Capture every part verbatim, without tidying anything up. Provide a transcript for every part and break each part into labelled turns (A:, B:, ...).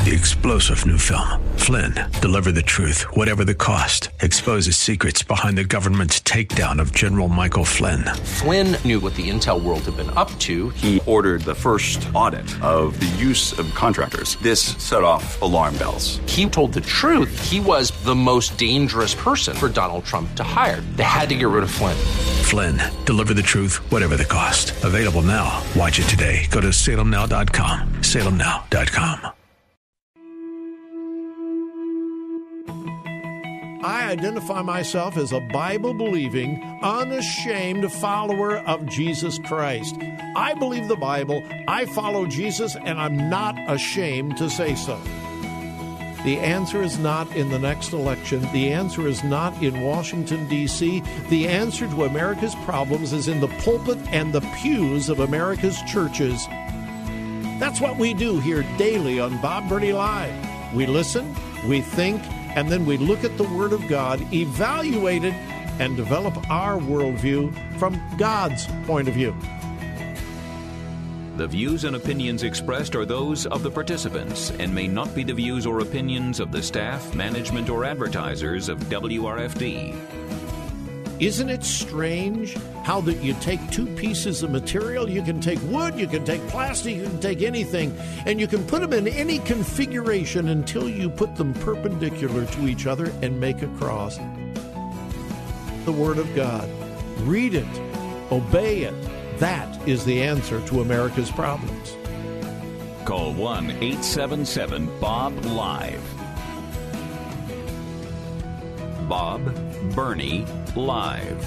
A: The explosive new film, Flynn, deliver the truth, whatever the cost, exposes secrets behind the government's takedown of General Michael Flynn.
B: Flynn knew what the intel world had been up to.
C: He ordered the first audit of the use of contractors. This set off alarm bells.
B: He told the truth. He was the most dangerous person for Donald Trump to hire. They had to get rid of Flynn.
A: Flynn, deliver the truth, whatever the cost. Available now. Watch it today. Go to salem now dot com. salem now dot com.
D: I identify myself as a Bible-believing, unashamed follower of Jesus Christ. I believe the Bible, I follow Jesus, and I'm not ashamed to say so. The answer is not in the next election. The answer is not in Washington, D C The answer to America's problems is in the pulpit and the pews of America's churches. That's what we do here daily on Bob Burney Live. We listen, we think, and then we look at the Word of God, evaluate it, and develop our worldview from God's point of view.
E: The views and opinions expressed are those of the participants and may not be the views or opinions of the staff, management, or advertisers of W R F D.
D: Isn't it strange how that you take two pieces of material, you can take wood, you can take plastic, you can take anything, and you can put them in any configuration until you put them perpendicular to each other and make a cross. The Word of God. Read it. Obey it. That is the answer to America's problems.
E: Call one eight seven seven Bob Live. Bob Burney Live.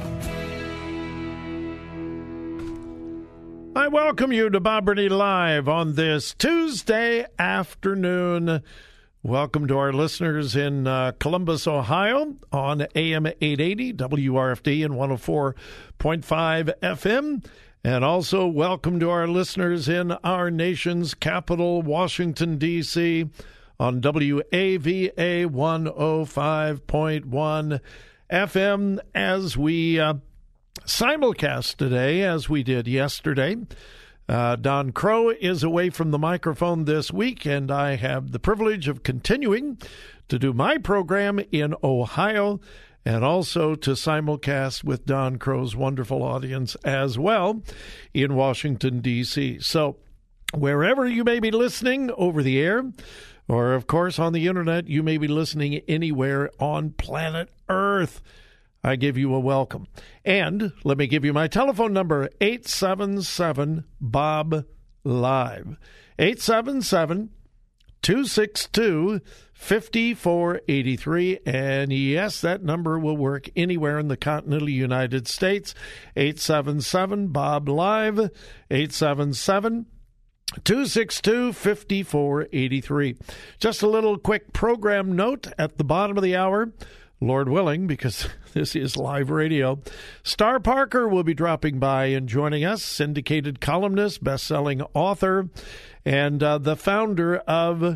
D: I welcome you to Bob Burney Live on this Tuesday afternoon. Welcome to our listeners in uh, Columbus, Ohio on A M eight eighty, W R F D and one oh four point five F M. And also welcome to our listeners in our nation's capital, Washington, D C on W A V A one oh five point one F M as we uh, simulcast today, as we did yesterday. Uh, Don Crow is away from the microphone this week, and I have the privilege of continuing to do my program in Ohio and also to simulcast with Don Crow's wonderful audience as well in Washington, D C So wherever you may be listening over the air, or, of course, on the Internet, you may be listening anywhere on planet Earth, I give you a welcome. And let me give you my telephone number, eight seven seven Bob Live. eight seven seven, two six two, five four eight three. And yes, that number will work anywhere in the continental United States. eight seven seven Bob Live. eight seven seven, two six two, five four eight three. Just a little quick program note at the bottom of the hour. Lord willing, because this is live radio, Star Parker will be dropping by and joining us, syndicated columnist, best-selling author, and uh, the founder of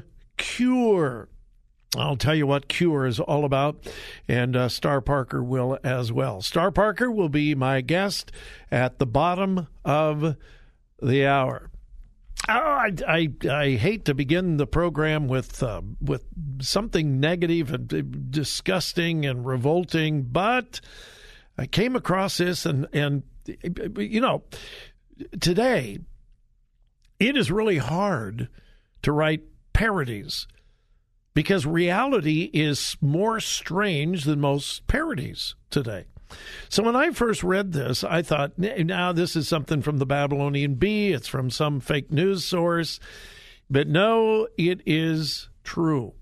D: Cure. I'll tell you what Cure is all about, and uh, Star Parker will as well. Star Parker will be my guest at the bottom of the hour. Oh, I, I I hate to begin the program with uh, with something negative and disgusting and revolting, but I came across this, and, and you know, today it is really hard to write parodies because reality is more strange than most parodies today. So when I first read this, I thought, now this is something from the Babylonian Bee. It's from some fake news source. But no, it is true.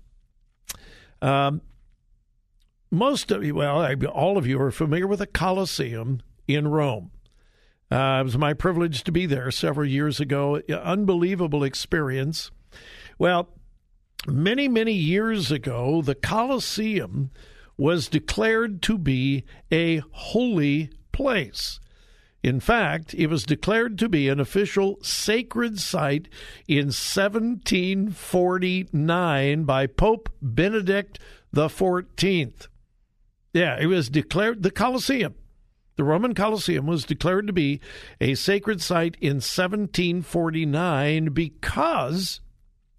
D: Um, most of you, well, all of you are familiar with the Colosseum in Rome. Uh, it was my privilege to be there several years ago. Unbelievable experience. Well, many, many years ago, the Colosseum was declared to be a holy place. In fact, it was declared to be an official sacred site in seventeen forty-nine by Pope Benedict the fourteenth. Yeah, it was declared, the Colosseum, the Roman Colosseum was declared to be a sacred site in seventeen forty-nine because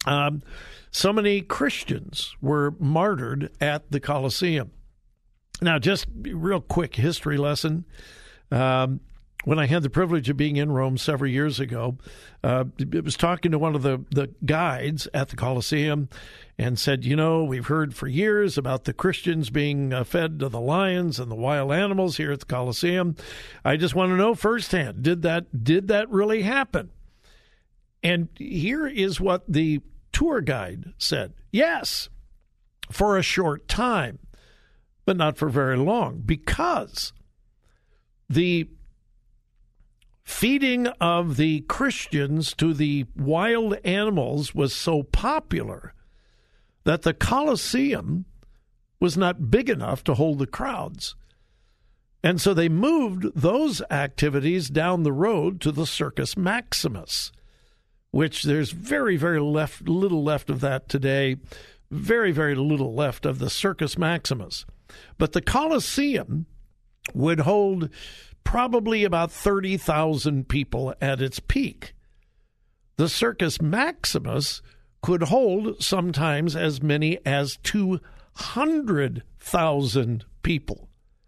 D: Um, so many Christians were martyred at the Colosseum. Now, just a real quick history lesson. Um, when I had the privilege of being in Rome several years ago, uh, I was talking to one of the, the guides at the Colosseum and said, you know, we've heard for years about the Christians being uh, fed to the lions and the wild animals here at the Colosseum. I just want to know firsthand, did that did that really happen? And here is what the tour guide said. Yes, for a short time, but not for very long, because the feeding of the Christians to the wild animals was so popular that the Colosseum was not big enough to hold the crowds. And so they moved those activities down the road to the Circus Maximus, which there's very, very left, little left of that today, very, very little left of the Circus Maximus. But the Colosseum would hold probably about thirty thousand people at its peak. The Circus Maximus could hold sometimes as many as two hundred thousand people.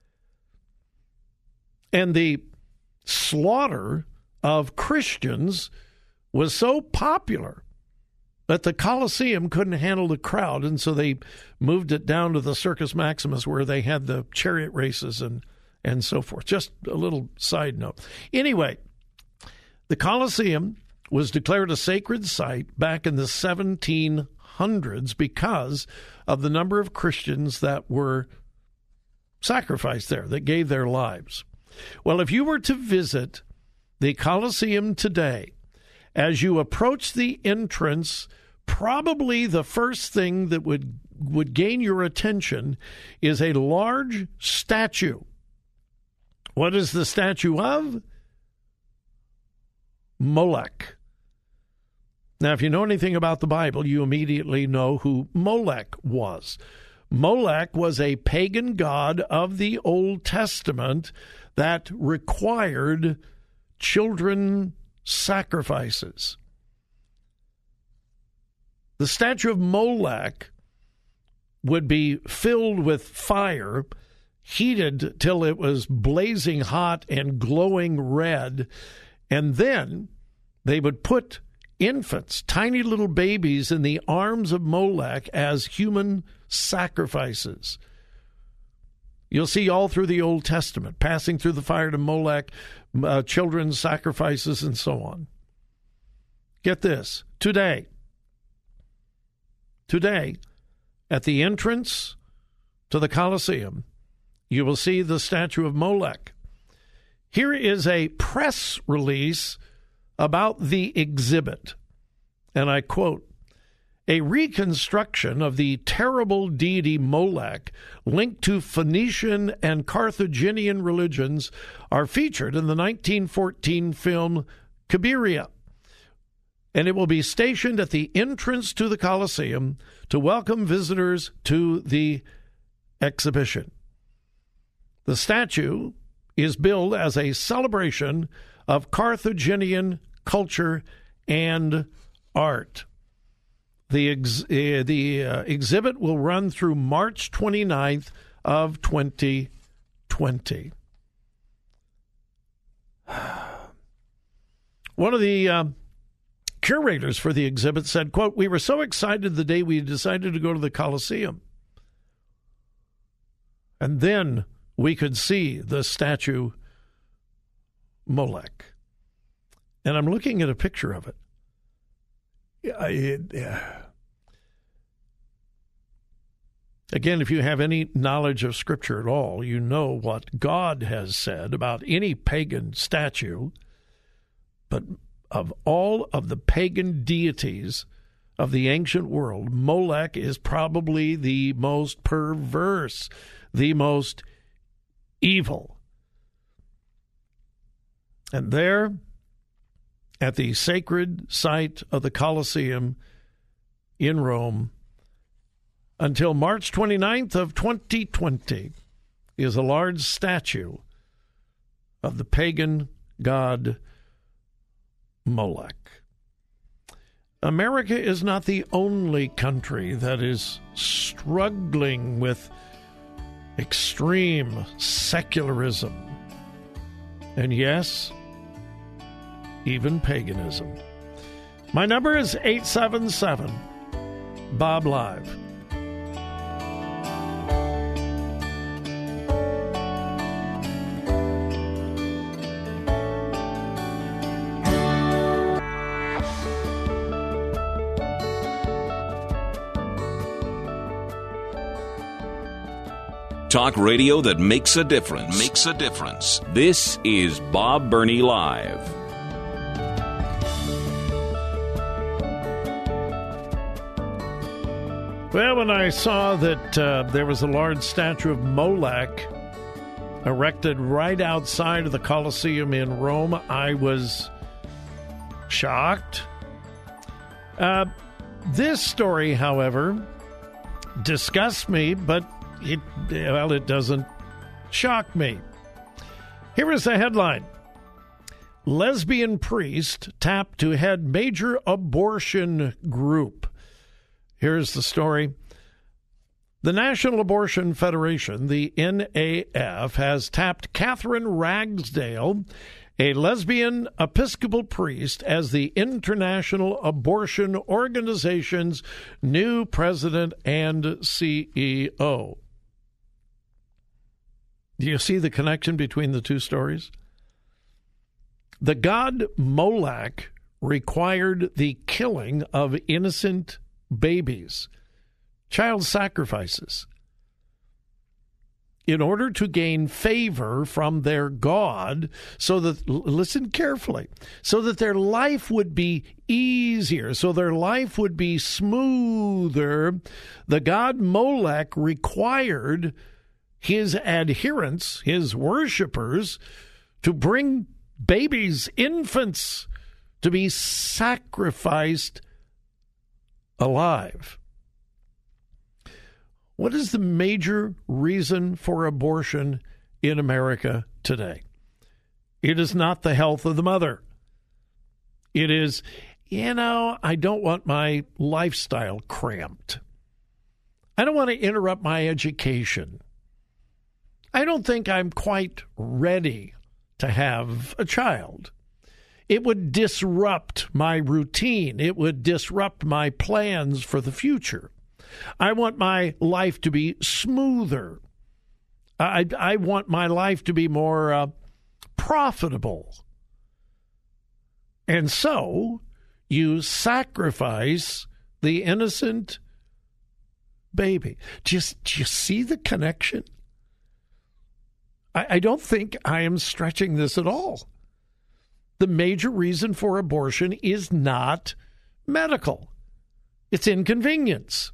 D: And the slaughter of Christians was so popular that the Colosseum couldn't handle the crowd, and so they moved it down to the Circus Maximus where they had the chariot races and, and so forth. Just a little side note. Anyway, the Colosseum was declared a sacred site back in the seventeen hundreds because of the number of Christians that were sacrificed there, that gave their lives. Well, if you were to visit the Colosseum today, as you approach the entrance, probably the first thing that would, would gain your attention is a large statue. What is the statue of? Molech. Now, if you know anything about the Bible, you immediately know who Molech was. Molech was a pagan god of the Old Testament that required children sacrifices. The statue of Molech would be filled with fire, heated till it was blazing hot and glowing red, and then they would put infants, tiny little babies, in the arms of Molech as human sacrifices. You'll see all through the Old Testament, passing through the fire to Molech, uh, children's sacrifices, and so on. Get this. Today, today, at the entrance to the Colosseum, you will see the statue of Molech. Here is a press release about the exhibit, and I quote, "A reconstruction of the terrible deity Molech linked to Phoenician and Carthaginian religions are featured in the nineteen fourteen film Cabiria, and it will be stationed at the entrance to the Colosseum to welcome visitors to the exhibition. The statue is billed as a celebration of Carthaginian culture and art. The ex- uh, the uh, exhibit will run through March twenty-ninth of twenty twenty. One of the uh, curators for the exhibit said, quote, "We were so excited the day we decided to go to the Colosseum. And then we could see the statue Molech." And I'm looking at a picture of it. Yeah, it, yeah. Again, if you have any knowledge of Scripture at all, you know what God has said about any pagan statue. But of all of the pagan deities of the ancient world, Molech is probably the most perverse, the most evil. And there, at the sacred site of the Colosseum in Rome, until March twenty-ninth of twenty twenty, is a large statue of the pagan god Molech. America is not the only country that is struggling with extreme secularism. And yes, even paganism. My number is eight seven seven, Bob Live.
E: Talk radio that makes a difference. Makes a difference. This is Bob Burney Live.
D: Well, when I saw that uh, there was a large statue of Molech erected right outside of the Colosseum in Rome, I was shocked. Uh, this story, however, disgusts me, but It, well, it doesn't shock me. Here is the headline. Lesbian priest tapped to head major abortion group. Here's the story. The National Abortion Federation, the N A F, has tapped Catherine Ragsdale, a lesbian Episcopal priest, as the International Abortion Organization's new president and C E O. Do you see the connection between the two stories? The god Molech required the killing of innocent babies, child sacrifices, in order to gain favor from their god, so that, listen carefully, so that their life would be easier, so their life would be smoother. The god Molech required his adherents, his worshipers, to bring babies, infants, to be sacrificed alive. What is the major reason for abortion in America today? It is not the health of the mother. It is, you know, I don't want my lifestyle cramped. I don't want to interrupt my education. I don't think I'm quite ready to have a child. It would disrupt my routine. It would disrupt my plans for the future. I want my life to be smoother. I, I want my life to be more uh, profitable. And so you sacrifice the innocent baby. Just, do you see the connection? I don't think I am stretching this at all. The major reason for abortion is not medical. It's inconvenience.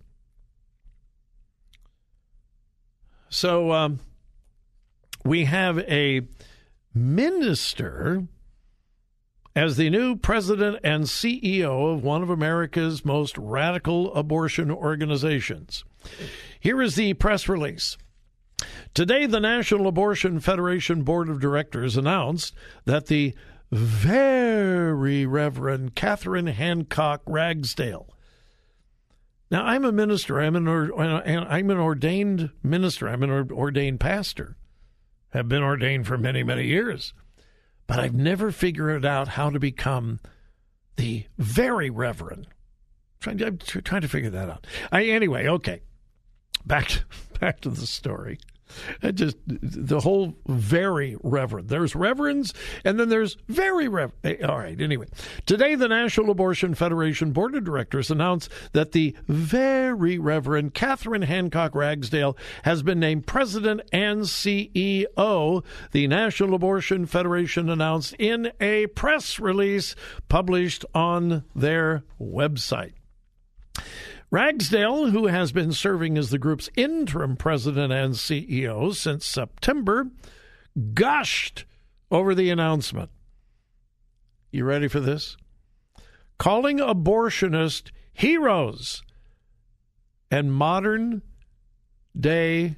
D: So um, we have a minister as the new president and C E O of one of America's most radical abortion organizations. Here is the press release. Today, the National Abortion Federation Board of Directors announced that the Very Reverend Catherine Hancock Ragsdale. Now, I'm a minister. I'm an, I'm an ordained minister. I'm an ordained pastor. Have been ordained for many, many years. But I've never figured out how to become the Very Reverend. I'm trying, I'm trying to figure that out. I, anyway, okay. Back to, back to the story. It just the whole very reverend. There's reverends, and then there's very reverend. All right, anyway. Today, the National Abortion Federation Board of Directors announced that the very Reverend Catherine Hancock Ragsdale has been named president and C E O. The National Abortion Federation announced in a press release published on their website. Ragsdale, who has been serving as the group's interim president and C E O since September, gushed over the announcement. You ready for this? Calling abortionists heroes and modern-day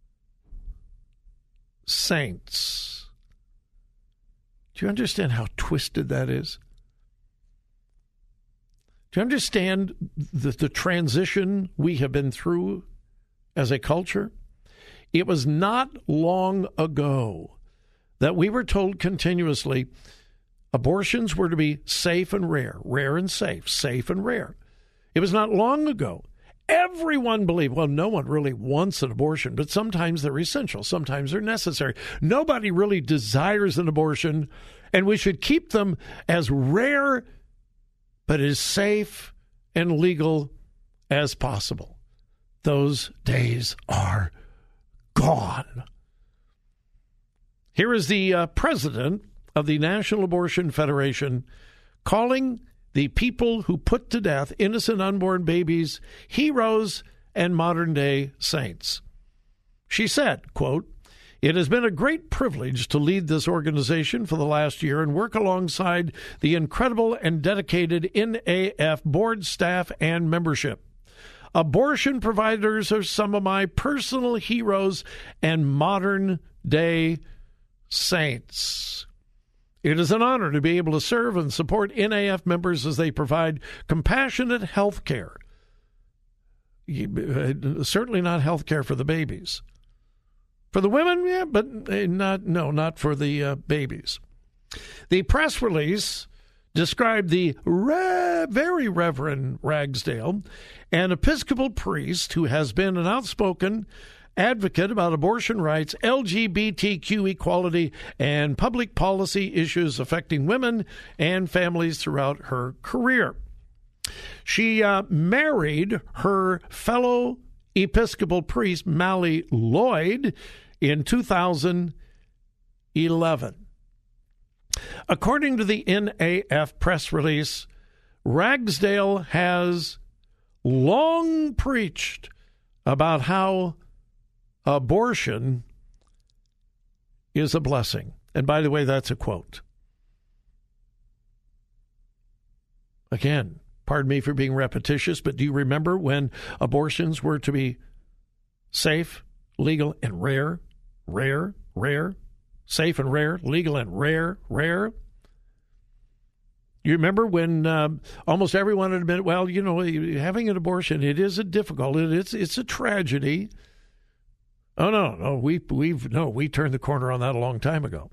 D: saints. Do you understand how twisted that is? Do you understand the, the transition we have been through as a culture? It was not long ago that we were told continuously abortions were to be safe and rare, rare and safe, safe and rare. It was not long ago. Everyone believed, well, no one really wants an abortion, but sometimes they're essential. Sometimes they're necessary. Nobody really desires an abortion, and we should keep them as rare but as safe and legal as possible. Those days are gone. Here is the uh, president of the National Abortion Federation calling the people who put to death innocent unborn babies heroes and modern-day saints. She said, quote, "It has been a great privilege to lead this organization for the last year and work alongside the incredible and dedicated N A F board staff and membership. Abortion providers are some of my personal heroes and modern-day saints. It is an honor to be able to serve and support N A F members as they provide compassionate health care. Certainly not health care for the babies. For the women, yeah, but not no, not for the uh, babies." The press release described the re- very Reverend Ragsdale, an Episcopal priest who has been an outspoken advocate about abortion rights, L G B T Q equality, and public policy issues affecting women and families throughout her career. She uh, married her fellow Episcopal priest, Mally Lloyd, in two thousand eleven. According to the N A F press release, Ragsdale has long preached about how abortion is a blessing. And by the way, that's a quote. Again, pardon me for being repetitious, but do you remember when abortions were to be safe, legal, and rare? Rare, rare, safe and rare, legal and rare, rare. You remember when uh, almost everyone had admitted, well, you know, having an abortion, it is a difficult, it's it's a tragedy. Oh no, no, we we've no, we turned the corner on that a long time ago.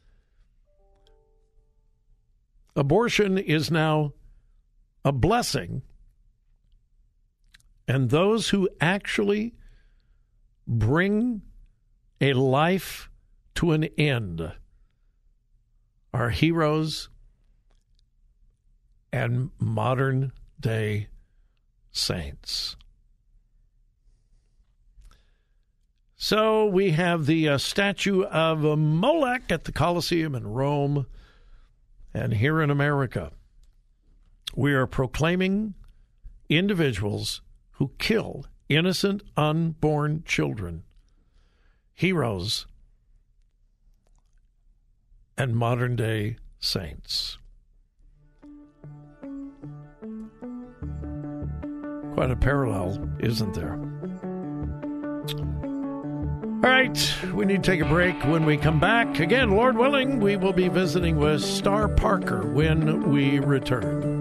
D: Abortion is now a blessing, and those who actually bring a life to an end are heroes and modern-day saints. So we have the uh, statue of Moloch at the Colosseum in Rome, and here in America, we are proclaiming individuals who kill innocent unborn children heroes and modern-day saints. Quite a parallel, isn't there? All right, we need to take a break. When we come back, again, Lord willing, we will be visiting with Star Parker when we return.